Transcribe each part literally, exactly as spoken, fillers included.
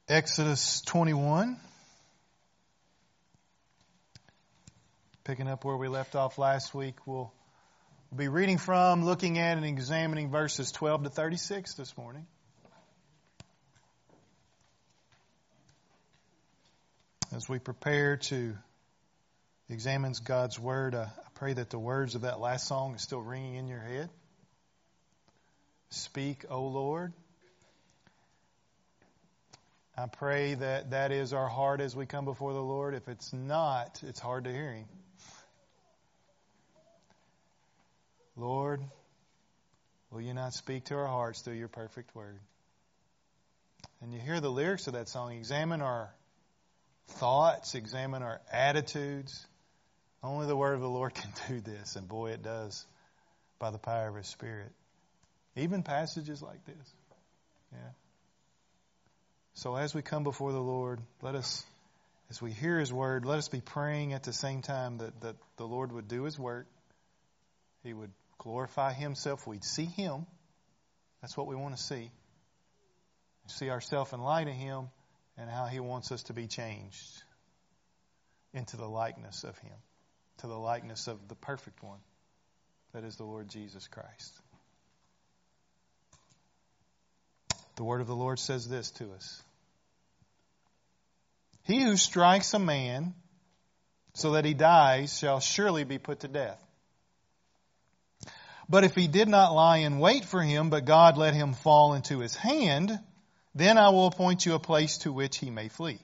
Exodus twenty-one. Picking up where we left off last week, we'll be reading from, looking at, and examining verses twelve to thirty-six this morning. As we prepare to examine God's Word, I pray that the words of that last song are still ringing in your head. Speak, O Lord. I pray that that is our heart as we come before the Lord. If it's not, it's hard to hear Him. Lord, will you not speak to our hearts through your perfect word? And you hear the lyrics of that song. Examine our thoughts, examine our attitudes. Only the word of the Lord can do this, and boy, it does by the power of His Spirit. Even passages like this. Yeah. So as we come before the Lord, let us, as we hear His word, let us be praying at the same time that, that the Lord would do His work. He would glorify Himself. We'd see Him. That's what we want to see. See ourselves in light of Him and how He wants us to be changed into the likeness of Him, to the likeness of the perfect one, that is the Lord Jesus Christ. The word of the Lord says this to us. He who strikes a man so that he dies shall surely be put to death. But if he did not lie in wait for him, but God let him fall into his hand, then I will appoint you a place to which he may flee.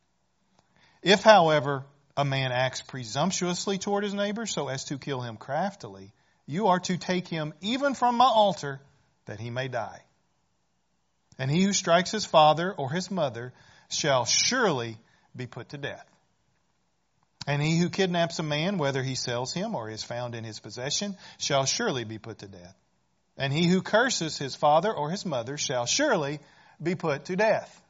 If, however, a man acts presumptuously toward his neighbor so as to kill him craftily, you are to take him even from my altar that he may die. And he who strikes his father or his mother shall surely be put to death. And he who kidnaps a man, whether he sells him or is found in his possession, shall surely be put to death. And he who curses his father or his mother shall surely be put to death.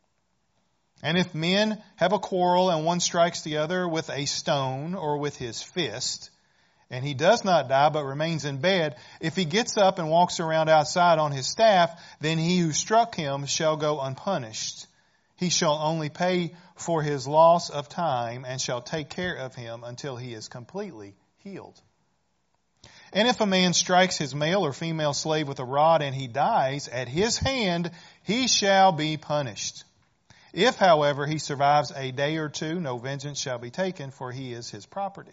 And if men have a quarrel and one strikes the other with a stone or with his fist, and he does not die but remains in bed, if he gets up and walks around outside on his staff, then he who struck him shall go unpunished. He shall only pay for his loss of time and shall take care of him until he is completely healed. And if a man strikes his male or female slave with a rod and he dies, at his hand he shall be punished. If, however, he survives a day or two, no vengeance shall be taken, for he is his property.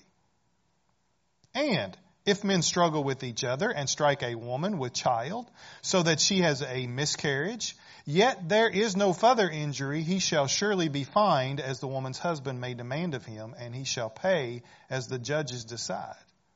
And if men struggle with each other and strike a woman with child, so that she has a miscarriage, yet there is no further injury, he shall surely be fined as the woman's husband may demand of him, and he shall pay as the judges decide.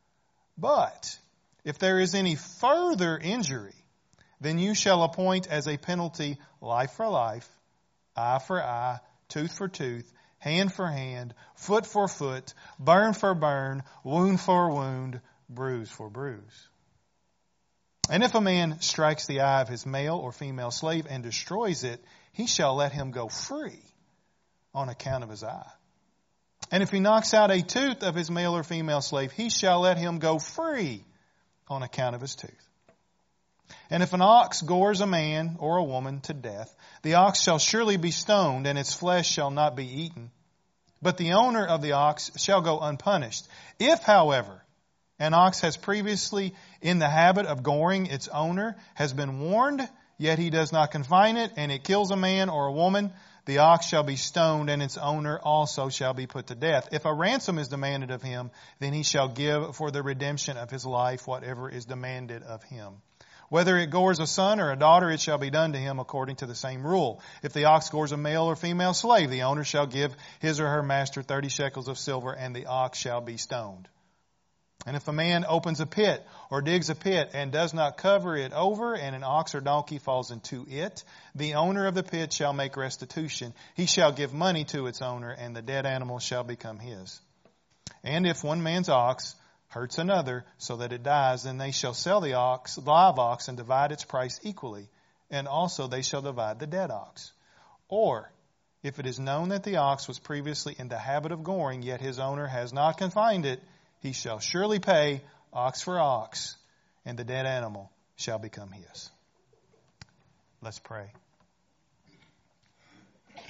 But if there is any further injury, then you shall appoint as a penalty life for life, eye for eye, tooth for tooth, hand for hand, foot for foot, burn for burn, wound for wound, bruise for bruise. And if a man strikes the eye of his male or female slave and destroys it, he shall let him go free on account of his eye. And if he knocks out a tooth of his male or female slave, he shall let him go free on account of his tooth. And if an ox gores a man or a woman to death, the ox shall surely be stoned, and its flesh shall not be eaten. But the owner of the ox shall go unpunished. If, however, an ox has previously in the habit of goring its owner, has been warned, yet he does not confine it, and it kills a man or a woman, the ox shall be stoned, and its owner also shall be put to death. If a ransom is demanded of him, then he shall give for the redemption of his life whatever is demanded of him. Whether it gores a son or a daughter, it shall be done to him according to the same rule. If the ox gores a male or female slave, the owner shall give his or her master thirty shekels of silver, and the ox shall be stoned. And if a man opens a pit or digs a pit and does not cover it over, and an ox or donkey falls into it, the owner of the pit shall make restitution. He shall give money to its owner, and the dead animal shall become his. And if one man's ox hurts another so that it dies, then they shall sell the ox, live ox, and divide its price equally. And also they shall divide the dead ox. Or, if it is known that the ox was previously in the habit of goring, yet his owner has not confined it, he shall surely pay ox for ox, and the dead animal shall become his. Let's pray.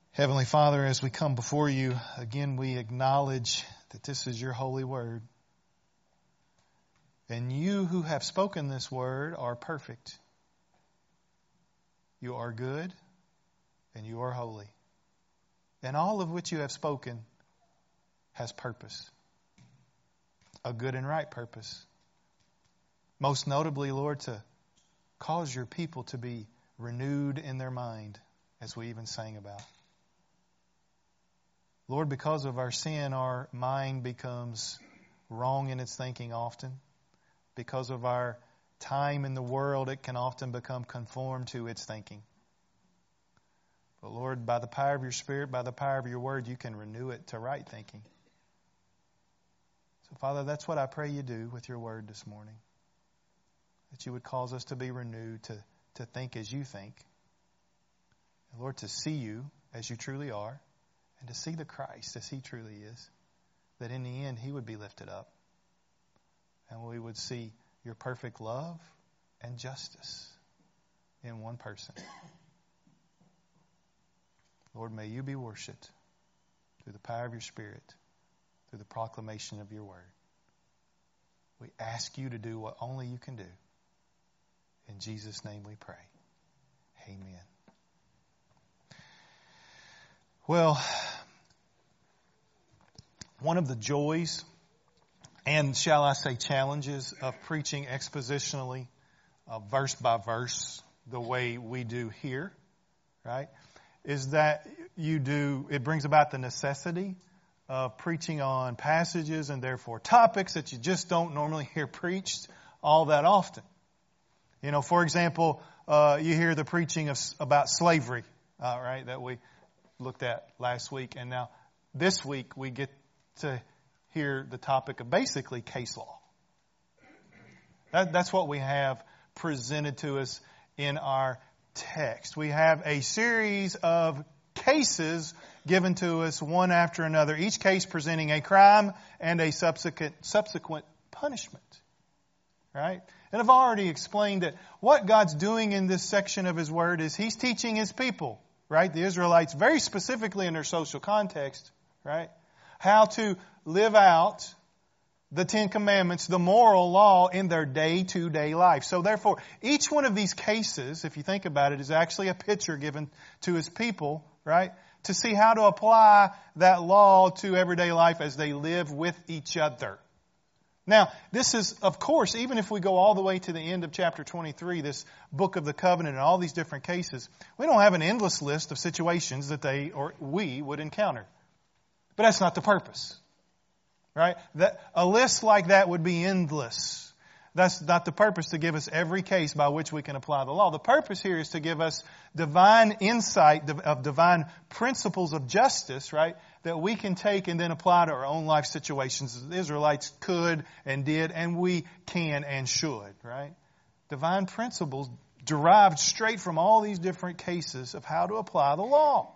Heavenly Father, as we come before you, again we acknowledge that this is your holy word. And you who have spoken this word are perfect. You are good and you are holy. And all of which you have spoken has purpose. A good and right purpose. Most notably, Lord, to cause your people to be renewed in their mind, as we even sang about. Lord, because of our sin, our mind becomes wrong in its thinking often. Because of our time in the world, it can often become conformed to its thinking. But Lord, by the power of your Spirit, by the power of your word, you can renew it to right thinking. So, Father, that's what I pray you do with your word this morning. That you would cause us to be renewed, to, to think as you think. And Lord, to see you as you truly are. And to see the Christ as he truly is. That in the end he would be lifted up. And we would see your perfect love and justice in one person. Lord, may you be worshipped through the power of your Spirit, through the proclamation of your word. We ask you to do what only you can do. In Jesus' name we pray. Amen. Well, one of the joys and, shall I say, challenges of preaching expositionally, uh, verse by verse, the way we do here, right, is that you do, it brings about the necessity of preaching on passages and therefore topics that you just don't normally hear preached all that often. You know, for example, uh, you hear the preaching of about slavery, uh, right, that we looked at last week, and now this week we get to hear the topic of basically case law. That, that's what we have presented to us in our text. We have a series of cases given to us one after another, each case presenting a crime and a subsequent subsequent punishment. Right? And I've already explained that what God's doing in this section of His Word is He's teaching His people, right, the Israelites, very specifically in their social context, right, how to live out the Ten Commandments, the moral law in their day-to-day life. So therefore, each one of these cases, if you think about it, is actually a picture given to His people, right, to see how to apply that law to everyday life as they live with each other. Now, this is, of course, even if we go all the way to the end of chapter twenty-three, this book of the covenant and all these different cases, we don't have an endless list of situations that they or we would encounter. But that's not the purpose. Right? That, a list like that would be endless. That's not the purpose, to give us every case by which we can apply the law. The purpose here is to give us divine insight of divine principles of justice, right, that we can take and then apply to our own life situations. The Israelites could and did, and we can and should, right? Divine principles derived straight from all these different cases of how to apply the law.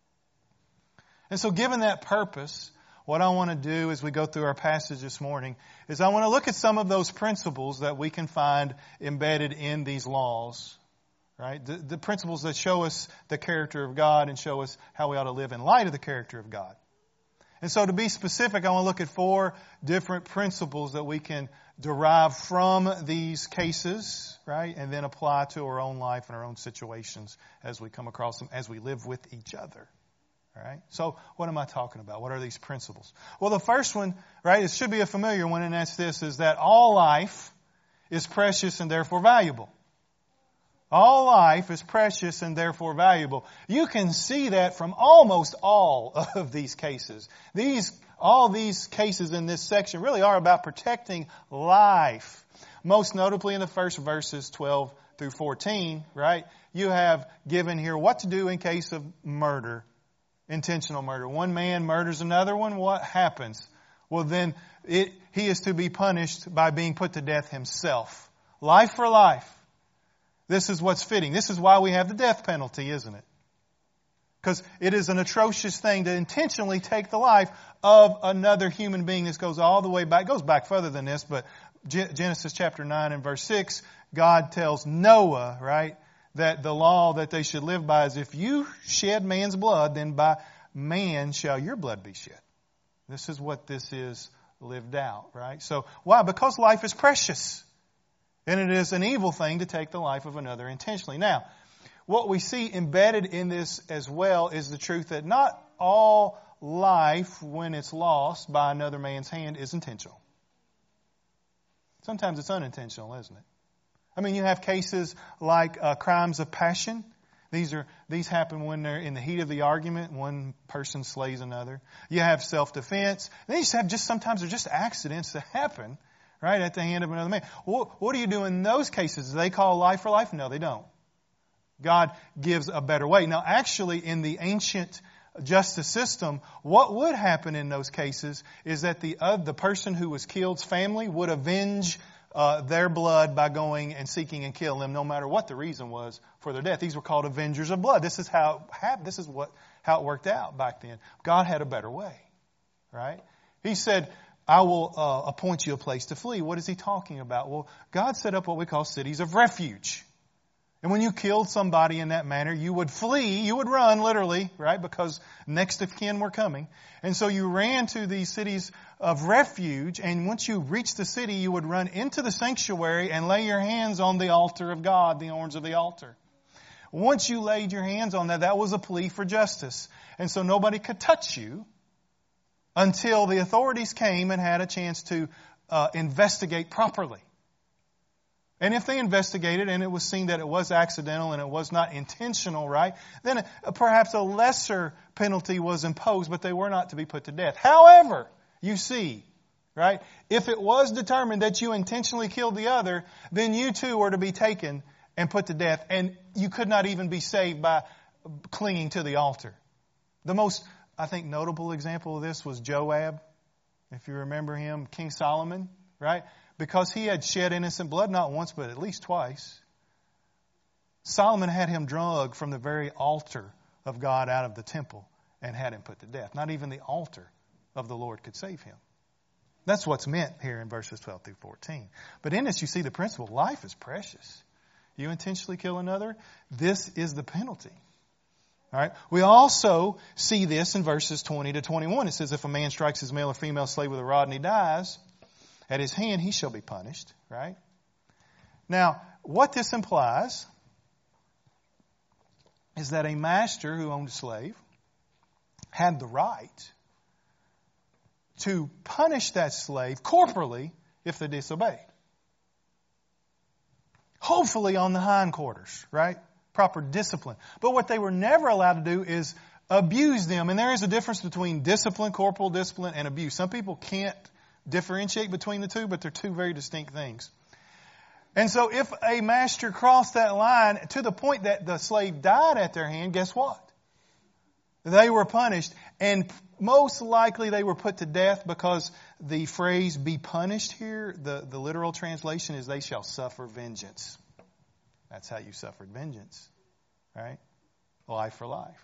And so given that purpose, what I want to do as we go through our passage this morning is I want to look at some of those principles that we can find embedded in these laws, right? The, the principles that show us the character of God and show us how we ought to live in light of the character of God. And so to be specific, I want to look at four different principles that we can derive from these cases, right? And then apply to our own life and our own situations as we come across them, as we live with each other. All right. So what am I talking about? What are these principles? Well, the first one, right, it should be a familiar one, and that's this, is that all life is precious and therefore valuable. All life is precious and therefore valuable. You can see that from almost all of these cases. These, all these cases in this section really are about protecting life. Most notably in the first verses twelve through fourteen, right? You have given here what to do in case of murder. Intentional murder. One man murders another one. What happens? Well, then it, he is to be punished by being put to death himself. Life for life. This is what's fitting. This is why we have the death penalty, isn't it? Because it is an atrocious thing to intentionally take the life of another human being. This goes all the way back. It goes back further than this, but Genesis chapter nine and verse six, God tells Noah, right, that the law that they should live by is if you shed man's blood, then by man shall your blood be shed. This is what this is lived out, right? So why? Because life is precious. And it is an evil thing to take the life of another intentionally. Now, what we see embedded in this as well is the truth that not all life, when it's lost by another man's hand, is intentional. Sometimes it's unintentional, isn't it? I mean, you have cases like uh, crimes of passion. These are these happen when they're in the heat of the argument. One person slays another. You have self-defense. They just have just sometimes they're just accidents that happen, right, at the hand of another man. What, what do you do in those cases? Do they call life for life? No, they don't. God gives a better way. Now, actually, in the ancient justice system, what would happen in those cases is that the uh, the person who was killed's family would avenge uh, their blood by going and seeking and killing them, no matter what the reason was for their death. These were called avengers of blood. This is how it happened. This is what how it worked out back then. God had a better way, right? He said, I will uh, appoint you a place to flee. What is he talking about? Well, God set up what we call cities of refuge. And when you killed somebody in that manner, you would flee, you would run literally, right? Because next of kin were coming. And so you ran to these cities of refuge, and once you reached the city, you would run into the sanctuary and lay your hands on the altar of God, the horns of the altar. Once you laid your hands on that, that was a plea for justice. And so nobody could touch you until the authorities came and had a chance to uh, investigate properly. And if they investigated and it was seen that it was accidental and it was not intentional, right, then perhaps a lesser penalty was imposed, but they were not to be put to death. However, you see, right, if it was determined that you intentionally killed the other, then you too were to be taken and put to death. And you could not even be saved by clinging to the altar. The most, I think, notable example of this was Joab. If you remember him, King Solomon, right? Because he had shed innocent blood not once but at least twice. Solomon had him dragged from the very altar of God out of the temple and had him put to death. Not even the altar of the Lord could save him. That's what's meant here in verses twelve through fourteen. But in this you see the principle. Life is precious. You intentionally kill another, this is the penalty. All right. We also see this in verses twenty to twenty-one. It says, if a man strikes his male or female slave with a rod and he dies, at his hand he shall be punished. Right? Now, what this implies is that a master who owned a slave had the right to punish that slave corporally if they disobeyed. Hopefully on the hindquarters, right? Proper discipline. But what they were never allowed to do is abuse them. And there is a difference between discipline, corporal discipline, and abuse. Some people can't differentiate between the two, but they're two very distinct things. And so if a master crossed that line to the point that the slave died at their hand, guess what? They were punished. And most likely they were put to death, because the phrase be punished here, the, the literal translation is they shall suffer vengeance. That's how you suffered vengeance. Right? Life for life.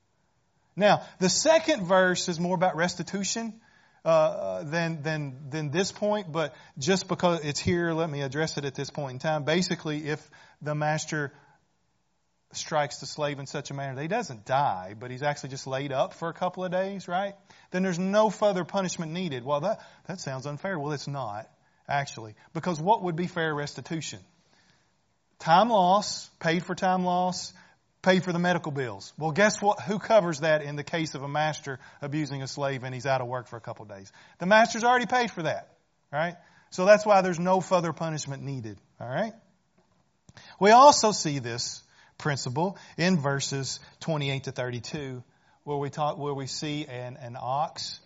Now, the second verse is more about restitution uh, than, than, than this point, but just because it's here, let me address it at this point in time. Basically, if the master strikes the slave in such a manner that he doesn't die, but he's actually just laid up for a couple of days, right? Then there's no further punishment needed. Well, that, that sounds unfair. Well, it's not, actually. Because what would be fair restitution? Time loss, paid for time loss, paid for the medical bills. Well, guess what? Who covers that in the case of a master abusing a slave and he's out of work for a couple of days? The master's already paid for that, right? So that's why there's no further punishment needed, all right? We also see this principle in verses twenty-eight to thirty-two, where we talk, where we see an, an ox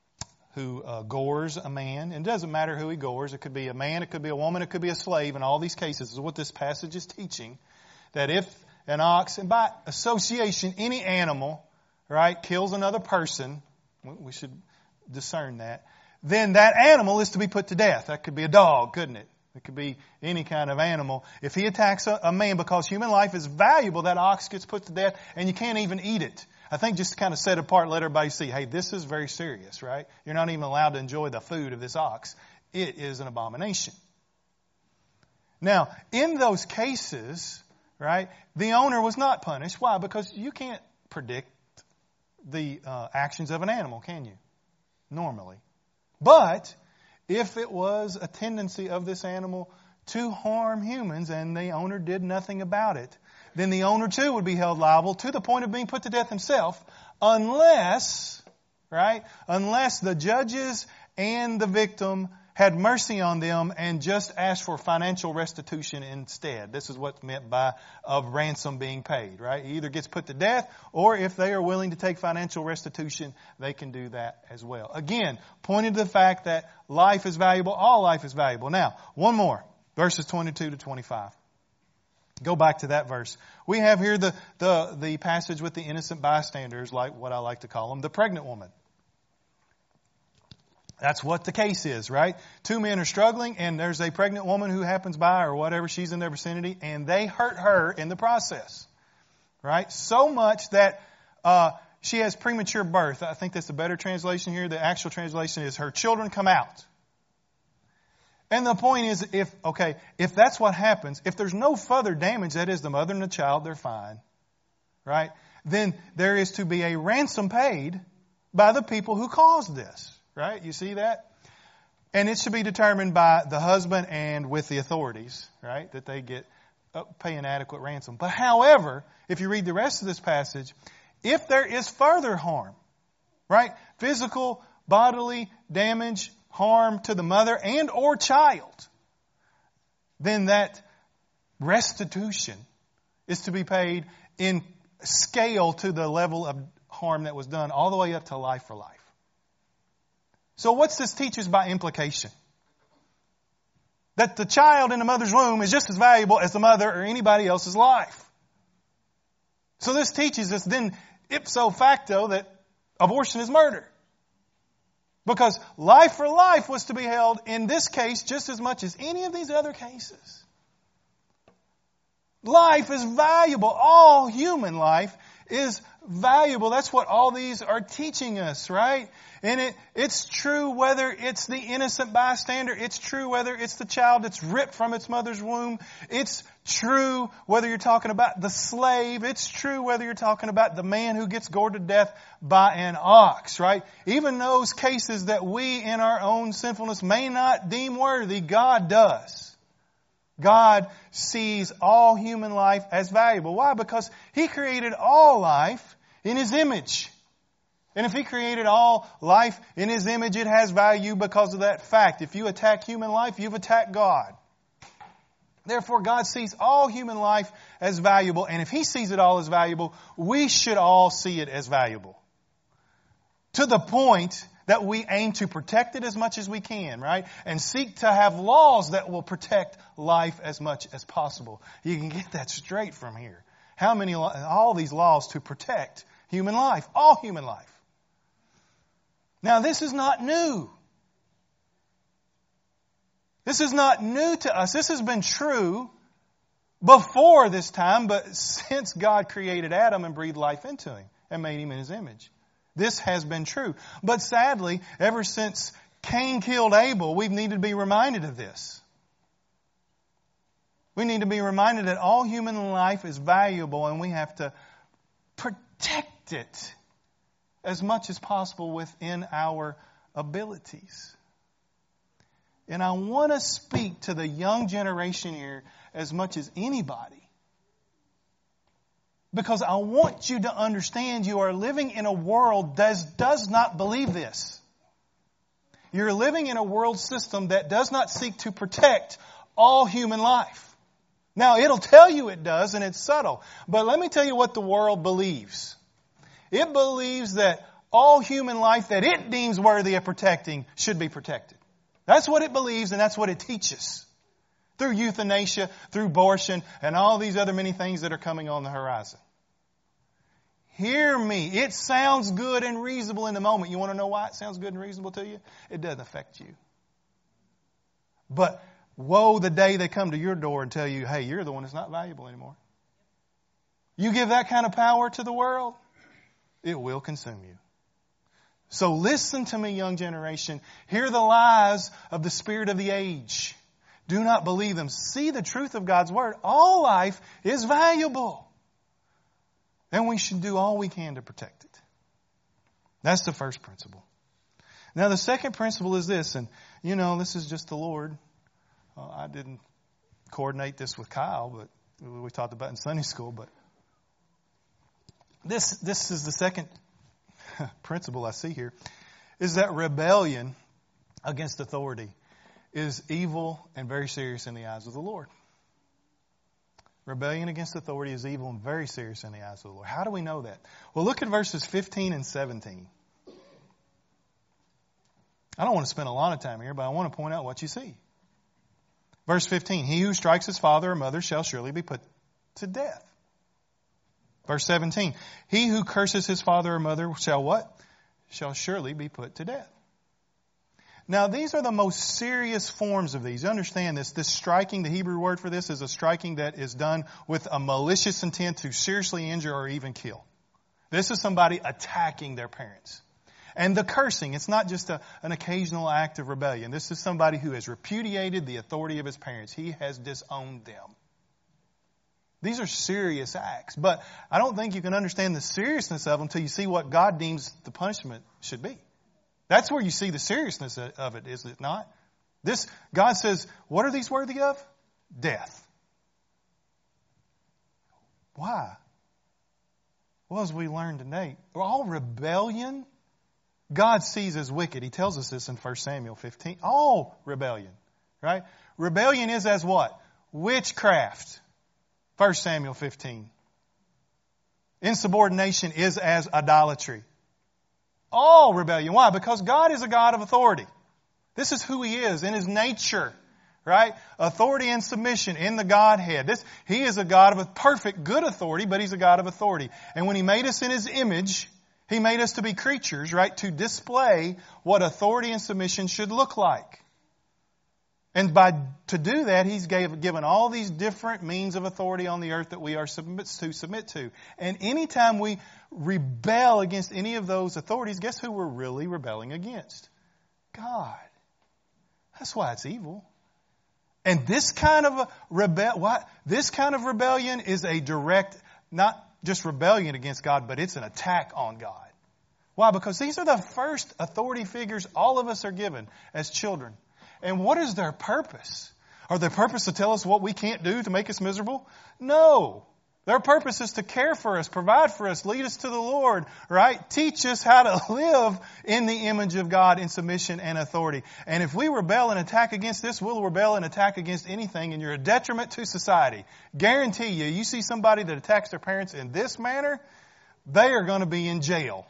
who uh, gores a man. And it doesn't matter who he gores. It could be a man, it could be a woman, it could be a slave. In all these cases, is what this passage is teaching. That if an ox, and by association, any animal, right, kills another person, we should discern that, then that animal is to be put to death. That could be a dog, couldn't it? It could be any kind of animal. If he attacks a, a man, because human life is valuable, that ox gets put to death and you can't even eat it. I think just to kind of set apart, let everybody see, hey, this is very serious, right? You're not even allowed to enjoy the food of this ox. It is an abomination. Now, in those cases, right? The owner was not punished. Why? Because you can't predict the uh, actions of an animal, can you? Normally. But if it was a tendency of this animal to harm humans and the owner did nothing about it, then the owner too would be held liable to the point of being put to death himself, unless, right, unless the judges and the victim had mercy on them and just asked for financial restitution instead. This is what's meant by a ransom being paid, right? He either gets put to death, or if they are willing to take financial restitution, they can do that as well. Again, pointing to the fact that life is valuable, all life is valuable. Now, one more, verses twenty-two to twenty-five. Go back to that verse. We have here the, the, the passage with the innocent bystanders, like what I like to call them, the pregnant woman. That's what the case is, right? Two men are struggling, and there's a pregnant woman who happens by, or whatever, she's in their vicinity, and they hurt her in the process, right? So much that uh, she has premature birth. I think that's a better translation here. The actual translation is her children come out. And the point is, if, okay, if that's what happens, if there's no further damage, that is the mother and the child, they're fine, right? Then there is to be a ransom paid by the people who caused this. Right? You see that? And it should be determined by the husband and with the authorities, right? That they get uh, pay an adequate ransom. But however, if you read the rest of this passage, if there is further harm, right? Physical, bodily damage, harm to the mother and or child, then that restitution is to be paid in scale to the level of harm that was done, all the way up to life for life. So what's this teach us by implication? That the child in the mother's womb is just as valuable as the mother or anybody else's life. So this teaches us then ipso facto that abortion is murder. Because life for life was to be held in this case just as much as any of these other cases. Life is valuable. All human life is valuable. That's what all these are teaching us, right? And it, it's true whether it's the innocent bystander. It's true whether it's the child that's ripped from its mother's womb. It's true whether you're talking about the slave. It's true whether you're talking about the man who gets gored to death by an ox, right? Even those cases that we in our own sinfulness may not deem worthy, God does. God sees all human life as valuable. Why? Because He created all life in His image. And if He created all life in His image, it has value because of that fact. If you attack human life, you've attacked God. Therefore, God sees all human life as valuable. And if He sees it all as valuable, we should all see it as valuable. To the point that we aim to protect it as much as we can, right? And seek to have laws that will protect life as much as possible. You can get that straight from here. How many, all these laws to protect human life, all human life. Now, this is not new. This is not new to us. This has been true before this time, but since God created Adam and breathed life into him and made him in His image. This has been true. But sadly, ever since Cain killed Abel, we've needed to be reminded of this. We need to be reminded that all human life is valuable and we have to protect it as much as possible within our abilities. And I want to speak to the young generation here as much as anybody. Because I want you to understand you are living in a world that does not believe this. You're living in a world system that does not seek to protect all human life. Now, it'll tell you it does, and it's subtle. But let me tell you what the world believes. It believes that all human life that it deems worthy of protecting should be protected. That's what it believes, and that's what it teaches. Through euthanasia, through abortion, and all these other many things that are coming on the horizon. Hear me. It sounds good and reasonable in the moment. You want to know why it sounds good and reasonable to you? It doesn't affect you. But woe the day they come to your door and tell you, hey, you're the one that's not valuable anymore. You give that kind of power to the world, it will consume you. So listen to me, young generation. Hear the lies of the spirit of the age. Do not believe them. See the truth of God's Word. All life is valuable. And we should do all we can to protect it. That's the first principle. Now the second principle is this, and you know, this is just the Lord. Uh, I didn't coordinate this with Kyle, but we talked about it in Sunday school, but this, this is the second principle I see here, is that rebellion against authority is evil and very serious in the eyes of the Lord. Rebellion against authority is evil and very serious in the eyes of the Lord. How do we know that? Well, look at verses fifteen and seventeen. I don't want to spend a lot of time here, but I want to point out what you see. Verse fifteen, he who strikes his father or mother shall surely be put to death. Verse seventeen, he who curses his father or mother shall what? Shall surely be put to death. Now, these are the most serious forms of these. Understand this. This striking, the Hebrew word for this is a striking that is done with a malicious intent to seriously injure or even kill. This is somebody attacking their parents. And the cursing, it's not just a, an occasional act of rebellion. This is somebody who has repudiated the authority of his parents. He has disowned them. These are serious acts. But I don't think you can understand the seriousness of them until you see what God deems the punishment should be. That's where you see the seriousness of it, is it not? This, God says, what are these worthy of? Death. Why? Well, as we learned today, all rebellion, God sees as wicked. He tells us this in First Samuel fifteen. All rebellion, right? Rebellion is as what? Witchcraft. First Samuel fifteen. Insubordination is as idolatry. All rebellion. Why? Because God is a God of authority. This is who He is in His nature, right? Authority and submission in the Godhead. This, He is a God of a perfect, good authority, but He's a God of authority. And when He made us in His image, He made us to be creatures, right? To display what authority and submission should look like. And by to do that, He's gave, given all these different means of authority on the earth that we are submit, to submit to. And anytime we rebel against any of those authorities, guess who we're really rebelling against? God. That's why it's evil. And this kind of a rebel, why, this kind of rebellion is a direct, not just rebellion against God, but it's an attack on God. Why? Because these are the first authority figures all of us are given as children. And what is their purpose? Are their purpose to tell us what we can't do to make us miserable? No. Their purpose is to care for us, provide for us, lead us to the Lord, right? Teach us how to live in the image of God in submission and authority. And if we rebel and attack against this, we'll rebel and attack against anything, and you're a detriment to society. Guarantee you, you see somebody that attacks their parents in this manner, they are going to be in jail.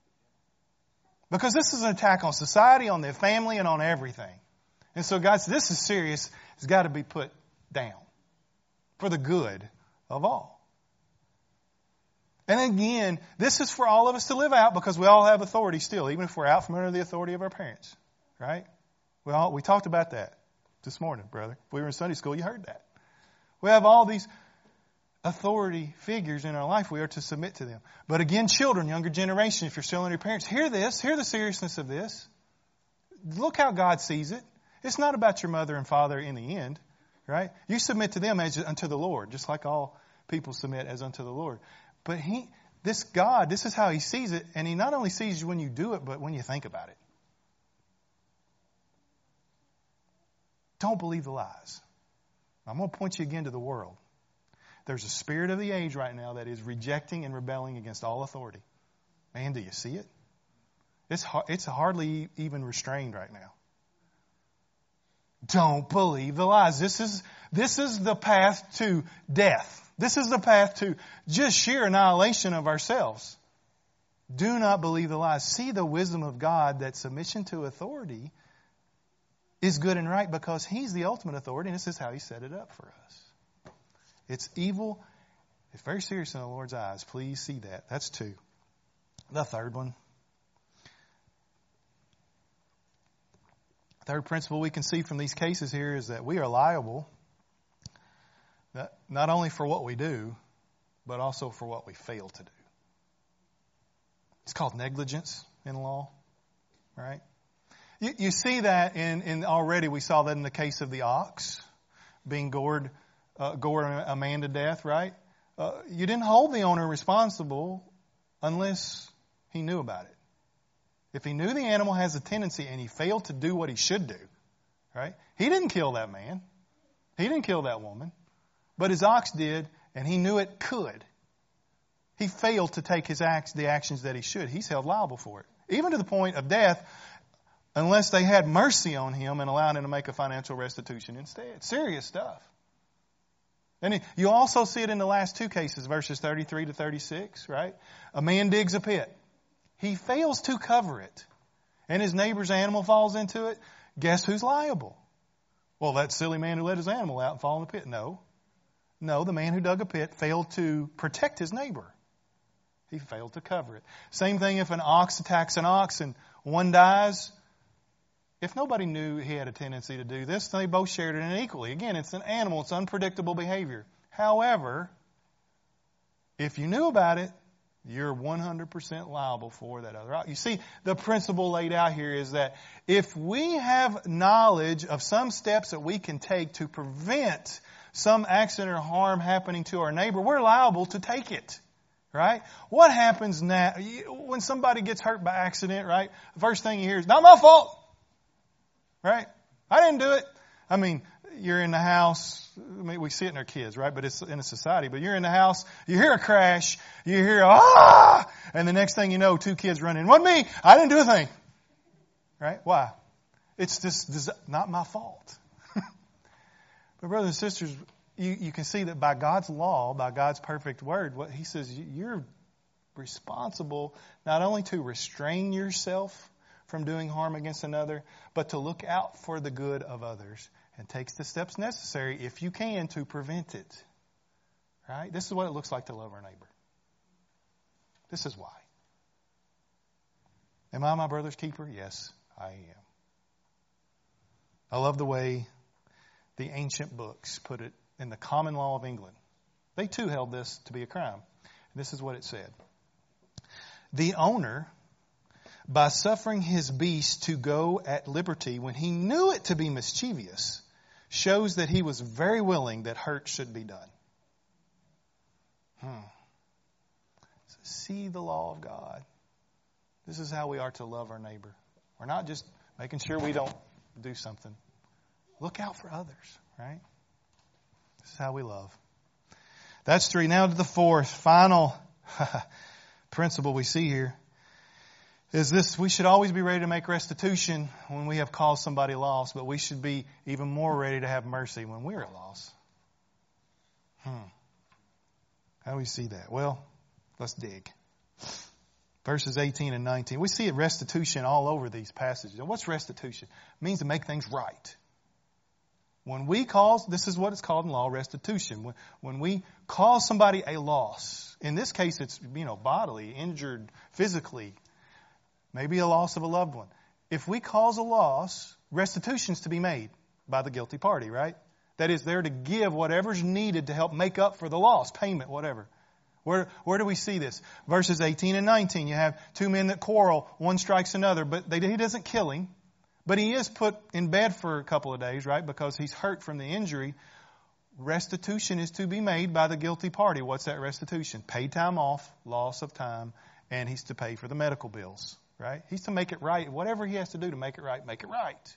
Because this is an attack on society, on their family, and on everything. And so God says, this is serious. It's got to be put down for the good of all. And again, this is for all of us to live out because we all have authority still, even if we're out from under the authority of our parents. Right? We all, we talked about that this morning, brother. If we were in Sunday school, you heard that. We have all these authority figures in our life. We are to submit to them. But again, children, younger generation, if you're still under your parents, hear this. Hear the seriousness of this. Look how God sees it. It's not about your mother and father in the end, right? You submit to them as unto the Lord, just like all people submit as unto the Lord. But he, this God, this is how He sees it, and He not only sees you when you do it, but when you think about it. Don't believe the lies. I'm going to point you again to the world. There's a spirit of the age right now that is rejecting and rebelling against all authority. Man, do you see it? It's it's hardly even restrained right now. Don't believe the lies. This is, this is the path to death. This is the path to just sheer annihilation of ourselves. Do not believe the lies. See the wisdom of God that submission to authority is good and right because He's the ultimate authority, and this is how He set it up for us. It's evil. It's very serious in the Lord's eyes. Please see that. That's two. The third one. Third principle we can see from these cases here is that we are liable not only for what we do, but also for what we fail to do. It's called negligence in law, right? You, you see that in, in already, we saw that in the case of the ox being gored, uh, gored a man to death, right? Uh, you didn't hold the owner responsible unless he knew about it. If he knew the animal has a tendency and he failed to do what he should do, right? He didn't kill that man. He didn't kill that woman. But his ox did, and he knew it could. He failed to take his acts, the actions that he should. He's held liable for it. Even to the point of death, unless they had mercy on him and allowed him to make a financial restitution instead. Serious stuff. And you also see it in the last two cases, verses thirty-three to thirty-six, right? A man digs a pit. He fails to cover it. And his neighbor's animal falls into it. Guess who's liable? Well, that silly man who let his animal out and fall in the pit. No. No, the man who dug a pit failed to protect his neighbor. He failed to cover it. Same thing if an ox attacks an ox and one dies. If nobody knew he had a tendency to do this, they both shared it in equally. Again, it's an animal. It's unpredictable behavior. However, if you knew about it, you're one hundred percent liable for that other ox. You see, the principle laid out here is that if we have knowledge of some steps that we can take to prevent some accident or harm happening to our neighbor, we're liable to take it. Right? What happens now when somebody gets hurt by accident, right? The first thing you hear is, not my fault. Right? I didn't do it. I mean, you're in the house. I mean, we see it in our kids, right? But it's in a society. But you're in the house. You hear a crash. You hear, ah! And the next thing you know, two kids run in. Wasn't me. I didn't do a thing. Right? Why? It's just not my fault. But brothers and sisters, You, you can see that by God's law, by God's perfect word, what He says, you're responsible not only to restrain yourself from doing harm against another, but to look out for the good of others and takes the steps necessary, if you can, to prevent it. Right? This is what it looks like to love our neighbor. This is why. Am I my brother's keeper? Yes, I am. I love the way the ancient books put it in the common law of England. They too held this to be a crime. This is what it said. The owner, by suffering his beast to go at liberty when he knew it to be mischievous, shows that he was very willing that hurt should be done. Hmm. So see the law of God. This is how we are to love our neighbor. We're not just making sure we don't do something. Look out for others, right? This is how we love. That's three. Now to the fourth, final principle we see here is this: we should always be ready to make restitution when we have caused somebody loss, but we should be even more ready to have mercy when we're at loss. Hmm. How do we see that? Well, let's dig. Verses eighteen and nineteen. We see restitution all over these passages. And what's restitution? It means to make things right. When we cause, this is what it's called in law, restitution. When, when we cause somebody a loss, in this case it's, you know, bodily, injured, physically, maybe a loss of a loved one. If we cause a loss, restitution's to be made by the guilty party, right? That is, they're to give whatever's needed to help make up for the loss, payment, whatever. Where, where do we see this? Verses eighteen and nineteen. You have two men that quarrel, one strikes another, but they, he doesn't kill him. But he is put in bed for a couple of days, right? Because he's hurt from the injury. Restitution is to be made by the guilty party. What's that restitution? Paid time off, loss of time, and he's to pay for the medical bills, right? He's to make it right. Whatever he has to do to make it right, make it right.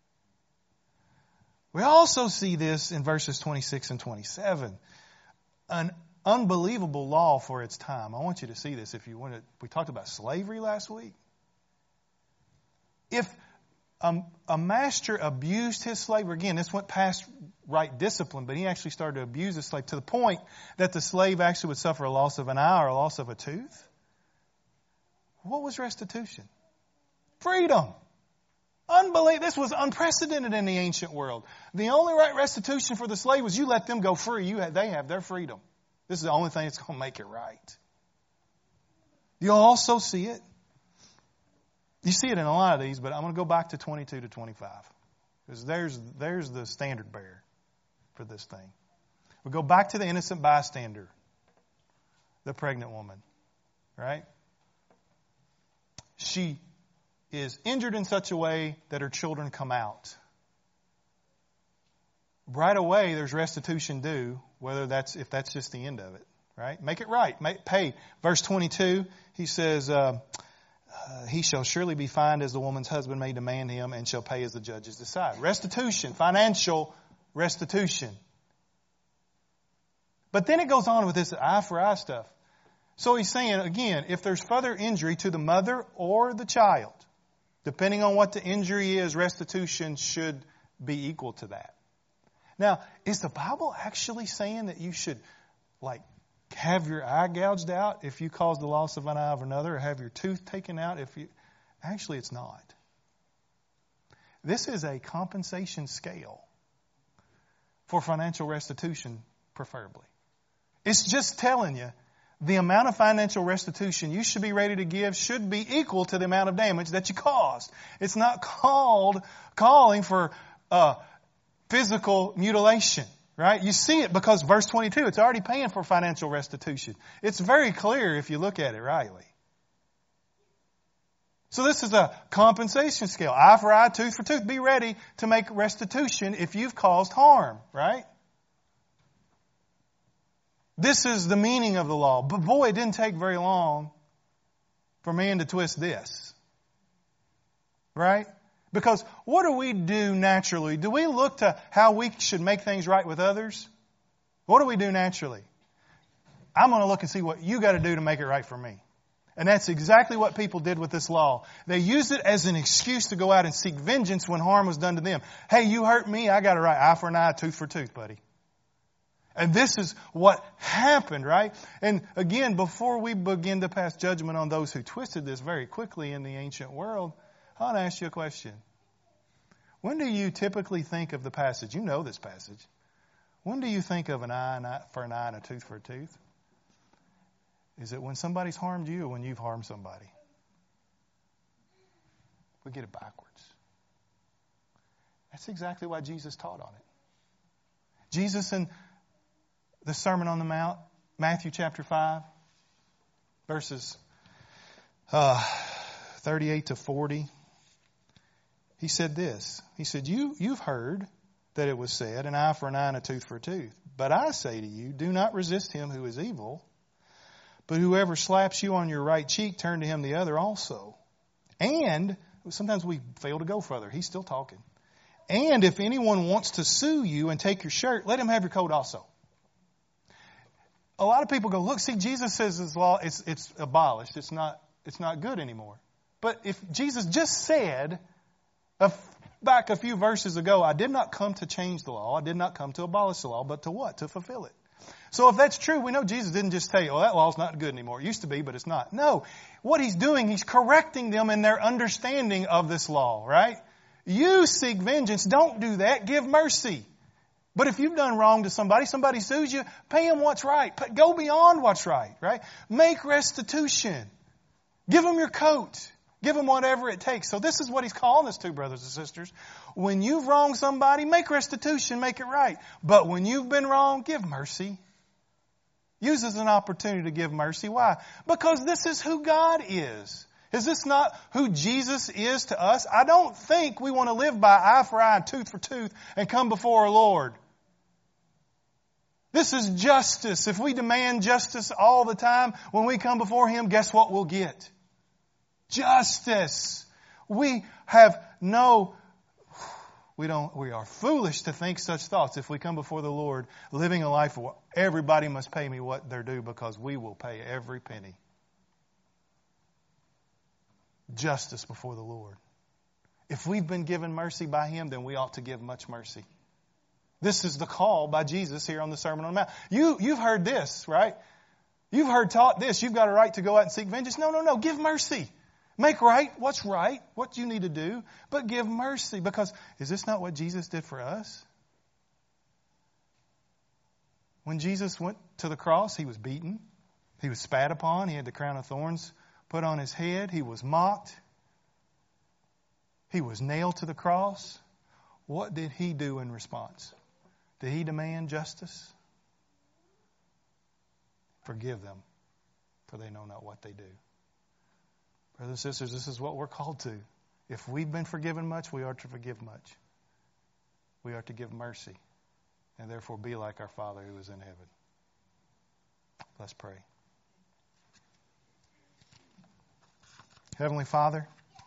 We also see this in verses twenty-six and twenty-seven. An unbelievable law for its time. I want you to see this if you want to. We talked about slavery last week. If Um, a master abused his slave. Again, this went past right discipline, but he actually started to abuse the slave to the point that the slave actually would suffer a loss of an eye or a loss of a tooth. What was restitution? Freedom. Unbelievable. This was unprecedented in the ancient world. The only right restitution for the slave was you let them go free. You have, they have their freedom. This is the only thing that's going to make it right. You'll also see it. You see it in a lot of these, but I'm going to go back to twenty-two to twenty-five. Because there's, there's the standard bearer for this thing. We go back to the innocent bystander, the pregnant woman, right? She is injured in such a way that her children come out, right away there's restitution due, whether that's if that's just the end of it, right? Make it right. Make, pay. Verse twenty-two, he says, uh, uh, he shall surely be fined as the woman's husband may demand him, and shall pay as the judges decide. Restitution, financial restitution. But then it goes on with this eye for eye stuff. So he's saying, again, if there's further injury to the mother or the child, depending on what the injury is, restitution should be equal to that. Now, is the Bible actually saying that you should, like, have your eye gouged out if you cause the loss of an eye of another, or have your tooth taken out if you... Actually, it's not. This is a compensation scale for financial restitution, preferably. It's just telling you the amount of financial restitution you should be ready to give should be equal to the amount of damage that you caused. It's not called calling for uh, physical mutilation, right? You see it because verse twenty-two, it's already paying for financial restitution. It's very clear if you look at it rightly. So this is a compensation scale. Eye for eye, tooth for tooth. Be ready to make restitution if you've caused harm, right? This is the meaning of the law. But boy, it didn't take very long for man to twist this. Right? Because what do we do naturally? Do we look to how we should make things right with others? What do we do naturally? I'm going to look and see what you got to do to make it right for me. And that's exactly what people did with this law. They used it as an excuse to go out and seek vengeance when harm was done to them. Hey, you hurt me, I got it right. Eye for an eye, tooth for tooth, buddy. And this is what happened, right? And again, before we begin to pass judgment on those who twisted this very quickly in the ancient world, I want to ask you a question. When do you typically think of the passage? You know this passage. When do you think of an eye for an eye and a tooth for a tooth? Is it when somebody's harmed you or when you've harmed somebody? We get it backwards. That's exactly why Jesus taught on it. Jesus in the Sermon on the Mount, Matthew chapter five, verses uh, thirty-eight to forty. He said this. He said, you, you've heard that it was said, an eye for an eye and a tooth for a tooth. But I say to you, do not resist him who is evil. But whoever slaps you on your right cheek, turn to him the other also. And, sometimes we fail to go further. He's still talking. And if anyone wants to sue you and take your shirt, let him have your coat also. A lot of people go, look, see, Jesus says this law, it's, it's abolished. It's not, it's not good anymore. But if Jesus just said, a, back a few verses ago, I did not come to change the law. I did not come to abolish the law, but to what? To fulfill it. So if that's true, we know Jesus didn't just say, oh, that law's not good anymore. It used to be, but it's not. No. What he's doing, he's correcting them in their understanding of this law, right? You seek vengeance. Don't do that. Give mercy. But if you've done wrong to somebody, somebody sues you, pay them what's right. Go beyond what's right, right? Make restitution. Give them your coat. Give them whatever it takes. So this is what he's calling us to, brothers and sisters. When you've wronged somebody, make restitution, make it right. But when you've been wrong, give mercy. Use it as an opportunity to give mercy. Why? Because this is who God is. Is this not who Jesus is to us? I don't think we want to live by eye for eye and tooth for tooth and come before our Lord. This is justice. If we demand justice all the time when we come before Him, guess what we'll get? Justice. We have no, we don't, we are foolish to think such thoughts if we come before the Lord living a life where everybody must pay me what they're due, because we will pay every penny. Justice before the Lord. If we've been given mercy by Him, then we ought to give much mercy. This is the call by Jesus here on the Sermon on the Mount. You, you've heard this, right? You've heard taught this. You've got a right to go out and seek vengeance. No, no, no. Give mercy. Make right what's right, what you need to do, but give mercy. Because is this not what Jesus did for us? When Jesus went to the cross, He was beaten. He was spat upon. He had the crown of thorns put on His head. He was mocked. He was nailed to the cross. What did He do in response? Did He demand justice? Forgive them, for they know not what they do. Brothers and sisters, this is what we're called to. If we've been forgiven much, we are to forgive much. We are to give mercy and therefore be like our Father who is in heaven. Let's pray. Heavenly Father,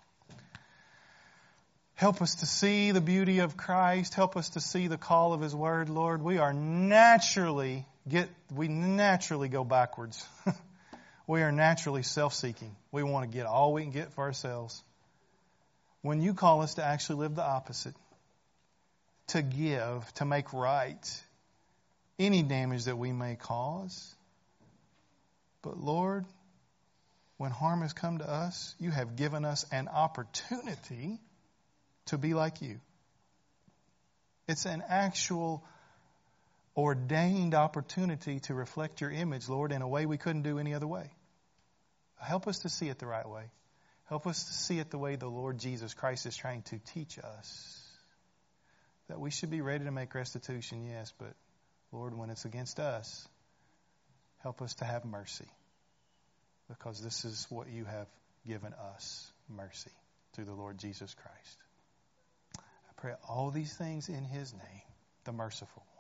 help us to see the beauty of Christ. Help us to see the call of His Word, Lord. We are naturally get we naturally go backwards. We are naturally self-seeking. We want to get all we can get for ourselves. When you call us to actually live the opposite, to give, to make right any damage that we may cause. But Lord, when harm has come to us, you have given us an opportunity to be like you. It's an actual ordained opportunity to reflect your image, Lord, in a way we couldn't do any other way. Help us to see it the right way. Help us to see it the way the Lord Jesus Christ is trying to teach us. That we should be ready to make restitution, yes, but Lord, when it's against us, help us to have mercy. Because this is what you have given us, mercy, through the Lord Jesus Christ. I pray all these things in His name, the merciful.